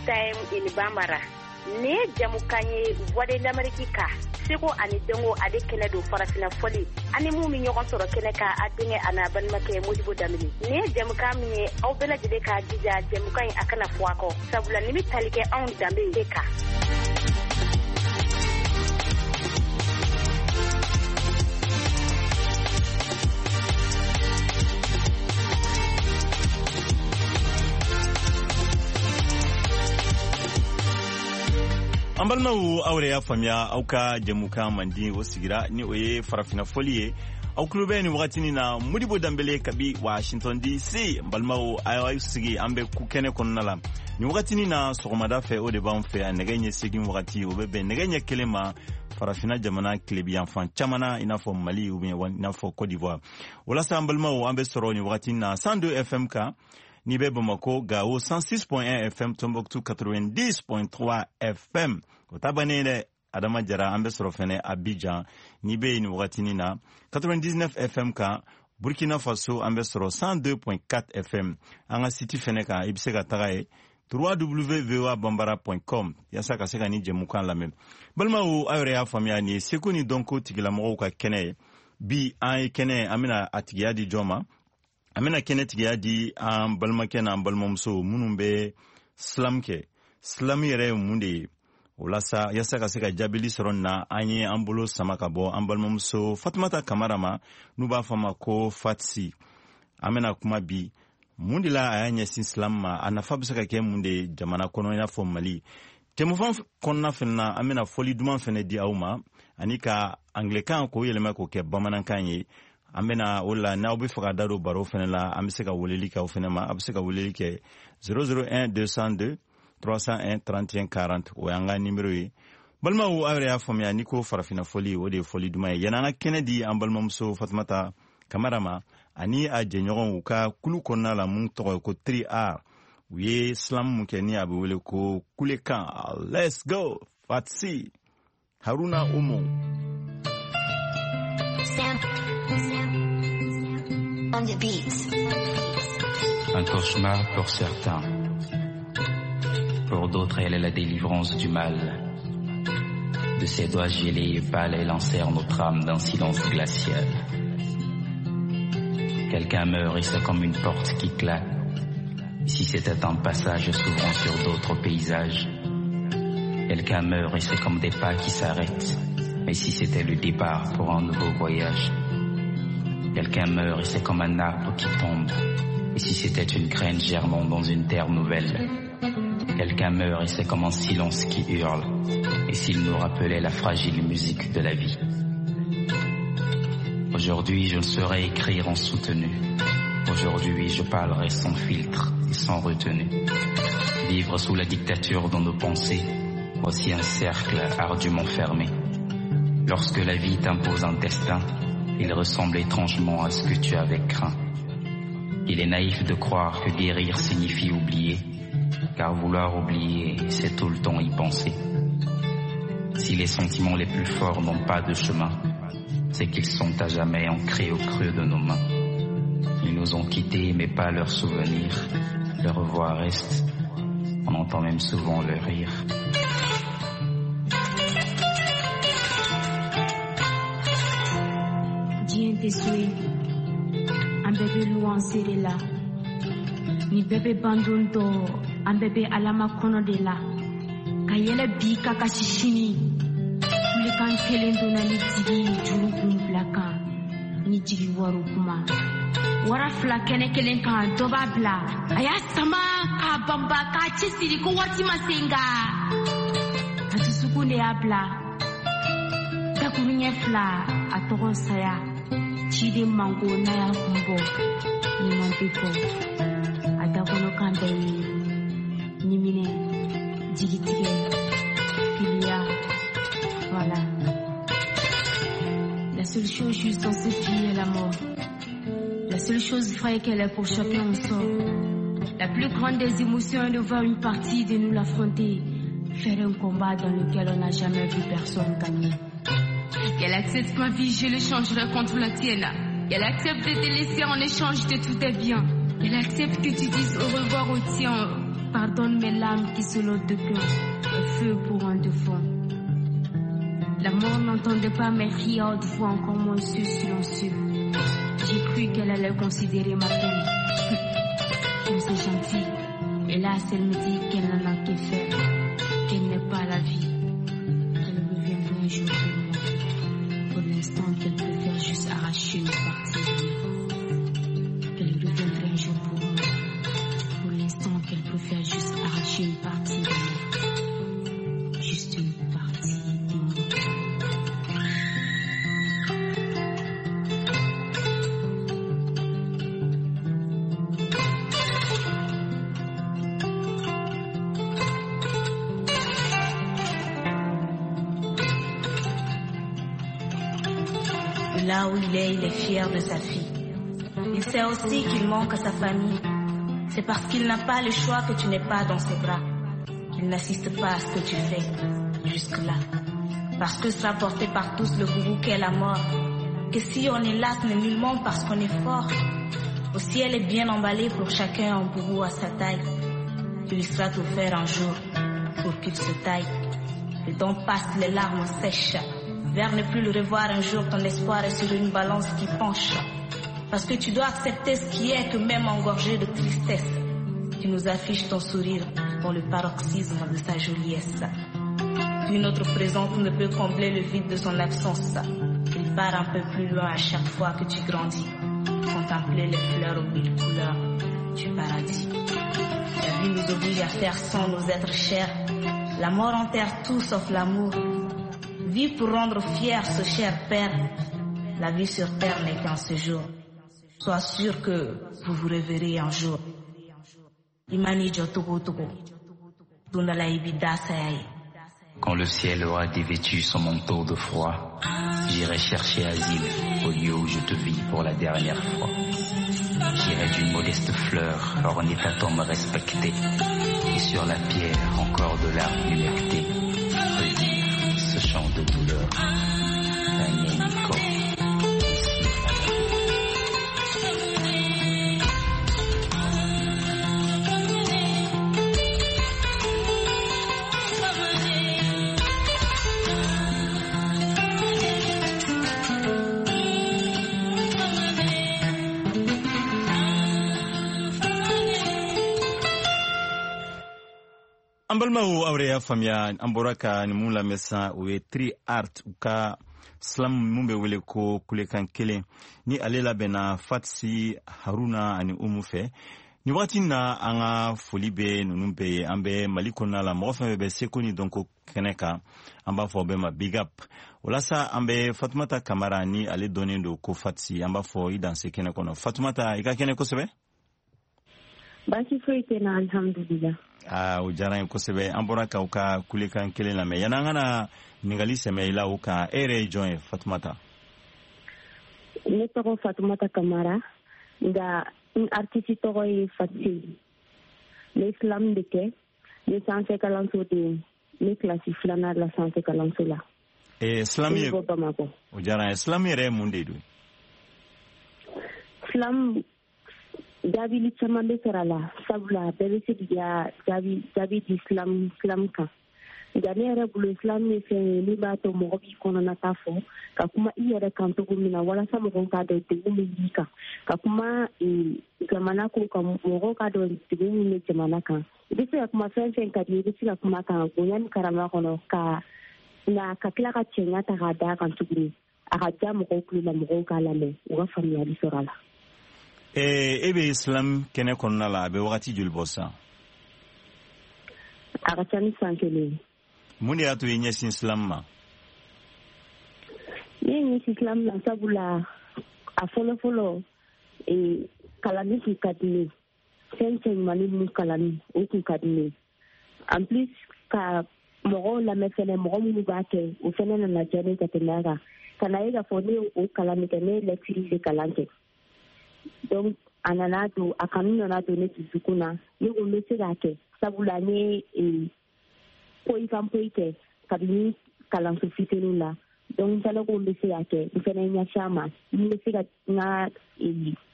time in Bambara. Ne jamukanye voix de l'Amérique ka siko ani dengo ade kene do farafina foli ani mu mi ñogon soro kene ka adenge ana ban make Modibo Damini ne jamuka mi aw bela jide ka dija jamukan akana fuako sabula nimi talike on dambe ka Ambalmawu awre ya famya auka jamuka mandi wosigira ni oye farafina folie au klube ni wakati ni na Modibo Dambele kabi Washington DC mbalmawu ayo sigi ambe kukene konnala ni wakati ni na sogomada fe o de banfe negenye sigi wakati obebe negenye kelema farafina jamana klebi enfant chamana inafo Mali ou bien inafo Côte d'Ivoire wala sa mbalmawu ambe soro ni wakati na 102 FM ka Nibe Bamako Gao 106.1 FM Tombouctou 90.3 FM. Otabanele Adama Jara ambe sorofene Abidjan Nibe ni wakatini na 99 FM ka Burkina Faso ambe soro 102.4 FM. Anga City Feneka ibiseka tagaye www.voabambara.com yasa kaseka ni jemukan la même. Balma ou ayrea famia ni seku ni donko tigila mo ka kene bi ay kene amina atigia di joma. Amina kene tigiya di an balimakɛ n'an balimamuso minnu bɛ silam yɛrɛ ye mun de ye o la sa yasa ka se ka jaabili sɔrɔ nin na an ye an bolo sama ka bɔ an balimamuso Fatumata Kamara ma n'u b'a fɔ a ma ko Fatsi an bɛna kuma bi mun de la a y'a ɲɛsin silam ma a nafa bɛ se ka kɛ mun de ye jamana kɔnɔ i n'a fɔ Mali tɛmɛfɛn kɔnɔna fana na an bɛna fɔli duman fana di aw ma ani ka anglɛkan k'o yɛlɛma k'o kɛ bamanankan ye an bɛna o la n'aw bɛ fɛ ka da don baro fana la an bɛ se ka weleli kɛ o fana ma a bɛ se ka weleli kɛ 001 202 301 31 40 o y'an ka nimero ye balimaw aw yɛrɛ y'a faamuya ni ko farafina foli o de ye foli duman ye yan'an ka kɛnɛ di an balimamuso Fatumata Kamara ma ani a jɛɲɔgɔnw u ka kulu kɔnɔna la mun tɔgɔ ye ko 3R u ye silamu mun kɛ ni a bɛ wele ko kulekan let's go Fatsi Haruna Omo On the beat. Un cauchemar pour certains. Pour d'autres, elle est la délivrance du mal. De ses doigts gelés et pâles, elle enserre notre âme d'un silence glacial. Quelqu'un meurt et c'est comme une porte qui claque. Si c'était un passage s'ouvrant sur d'autres paysages. Quelqu'un meurt et c'est comme des pas qui s'arrêtent. Mais si c'était le départ pour un nouveau voyage. Quelqu'un meurt et c'est comme un arbre qui tombe. Et si c'était une graine germant dans une terre nouvelle. Quelqu'un meurt et c'est comme un silence qui hurle. Et s'il nous rappelait la fragile musique de la vie. Aujourd'hui, je ne saurais écrire en soutenu. Aujourd'hui, je parlerai sans filtre et sans retenue. Vivre sous la dictature dans nos pensées. Voici un cercle ardument fermé. Lorsque la vie t'impose un destin, il ressemble étrangement à ce que tu avais craint. Il est naïf de croire que guérir signifie oublier, car vouloir oublier, c'est tout le temps y penser. Si les sentiments les plus forts n'ont pas de chemin, c'est qu'ils sont à jamais ancrés au creux de nos mains. Ils nous ont quittés, mais pas leurs souvenirs. Leur voix reste, on entend même souvent leur rire. An bɛɛ bɛ luwan seere la ni bɛɛ bɛ bandon dɔ an bɛɛ bɛ alama kɔnɔ de la ka yɛlɛ bi ka kasi sini kulekan kelen donna ni jigi juru kun bila kan ni jigi waro kuma wara fila kɛnɛ kelen kan dɔ b'a bila a y'a sama k'a banba k'a cɛsiri ko waati ma se nka a dusukun de y'a bila dakuru ɲɛ fila a tɔgɔ saya Chide mango na ya kumbo ni mantiko adakono kanda ni mine jigitige filia voilà la seule chose juste dans cette vie est la mort la seule chose vraie qu'elle est pour chacun on sort la plus grande des émotions est de voir une partie de nous l'affronter faire un combat dans lequel on n'a jamais vu personne gagner. Qu'elle accepte ma vie, je le changerai contre la tienne. Qu'elle accepte de te laisser en échange de tous tes biens. Qu'elle accepte que tu dises au revoir au tien Pardonne mes larmes qui se l'ont de cœur, un feu pour un de fond. La mort n'entendait pas mes rires autrefois, encore moins ceux silencieux. J'ai cru qu'elle allait considérer ma peine. Comme c'est gentil. Hélas, elle me dit qu'elle n'en a que faire, qu'elle n'est pas la vie. Elle reviendra un jour pour moi. Pour l'instant, qu'elle préfère juste arracher une partie. Elle reviendra un jour pour moi. Pour l'instant, qu'elle préfère juste arracher une partie de moi. Juste une partie de moi. Là où il est fier de sa fille. Il sait aussi qu'il manque à sa famille. C'est parce qu'il n'a pas le choix que tu n'es pas dans ses bras, qu'il n'assiste pas à ce que tu fais jusque-là. Parce que sera porté par tous le gourou qu'est la mort. Que si on est là, ce n'est nullement parce qu'on est fort. Au ciel est bien emballé pour chacun un bourreau à sa taille. Tu lui seras offert un jour pour qu'il se taille. Le temps passe, les larmes sèchent. Vers ne plus le revoir un jour, ton espoir est sur une balance qui penche. Parce que tu dois accepter ce qui est, que même engorgé de tristesse, tu nous affiches ton sourire dans le paroxysme de sa joliesse. Une autre présence ne peut combler le vide de son absence. Il part un peu plus loin à chaque fois que tu grandis. Contempler les fleurs aux mille couleurs du paradis. La vie nous oblige à faire sans nos êtres chers. La mort enterre tout sauf l'amour. Vive pour rendre fier ce cher père. La vie sur terre n'est qu'un séjour. Sois sûr que vous vous reverrez un jour. Imani Jotogo Togo. Dundala Ibida Sayai. Quand le ciel aura dévêtu son manteau de froid, j'irai chercher asile au lieu où je te vis pour la dernière fois. J'irai d'une modeste fleur ornée ta tombe respectée, et sur la pierre encore de l'art humecté, redire ce chant de douleur. Nico. An balimaw aw y'a faamuya an bɔra ka nin mun lamɛn sisan o ye Tri Art u ka slam mun bɛ wele ko kulekan kelen ni ale labɛnna Fatsi Haruna ani Umu fɛ ni wagati na an ka foli bɛ ninnu bɛɛ ye an bɛ Mali kɔnɔna la mɔgɔ fɛn bɛ seko ni dɔnko kɛnɛ kan an b'a fɔ bɛɛ ma big up walasa an bɛ Fatumata Kamara ni ale dɔnnen don ko Fatsi an b'a fɔ i danse kɛnɛ kɔnɔ Fatumata i ka kɛnɛ kosɛbɛ baasi foyi tɛ na alhamdulillah o diyara n ye kosɛbɛ an bɔra k'aw ka kulekan kelen lamɛn yanni an ka na ɲininkali sɛmɛ i la o kan e yɛrɛ ye jɔn ye Fatumata ne tɔgɔ Fatumata Kamara nka n artiste tɔgɔ ye Fatsi ne islam de kɛ ne sanfɛ kalanso de ne kilasi filanan la sanfɛ kalanso la islam ye bɔ Bamakɔ o diyara n ye islam yɛrɛ ye mun de don islam jaabi caman bɛ sɔrɔ a la sabula bɛɛ bɛ se k'i ka jaabi di islam kan nka ne yɛrɛ bolo islam ye fɛn ye min b'a to mɔgɔ b'i kɔnɔnata fɔ ka kuma i yɛrɛ kan cogo min na walasa mɔgɔw k'a dɔn degun min b'i kan ka kuma jamana ko kan mɔgɔw k'a dɔn degun min bɛ jamana kan i bɛ se ka kuma fɛn fɛn ka di i bɛ se ka kuma kan bonya ni karama kɔnɔ ka tila ka cɛɲa ta k'a d'a kan tuguni a ka ja mɔgɔw tulo la mɔgɔw k'a lamɛn u ka faamuyali sɔrɔ a la. e bɛ islam kɛnɛ kɔnɔna la a bɛ wagati joli bɔ sisan a ka ca ni san kelen mun de y'a to i ɲɛsin islam ma ne ye ɲɛsin islam na sabula a fɔlɔfɔlɔ kalanni tun ka di ne fɛn cɛɲumanni minnu kalanni o tun ka di ne en plus ka mɔgɔw lamɛn fɛnɛ mɔgɔ minnu b'a kɛ o fɛnɛ nana diya ne ka tɛmɛ a kan ka na ye k'a fɔ ne ye o kalan min kɛ ne ye lecture de kalan kɛ donc a nana don a kanu nana don ne dusukun na ne ko n bɛ se k'a kɛ sabula n ye poyikan poyi kɛ kabini kalanso fitinin la donc n fɛnɛ ko n bɛ se k'a kɛ n fɛnɛ ɲɛsin a ma n bɛ se ka n ka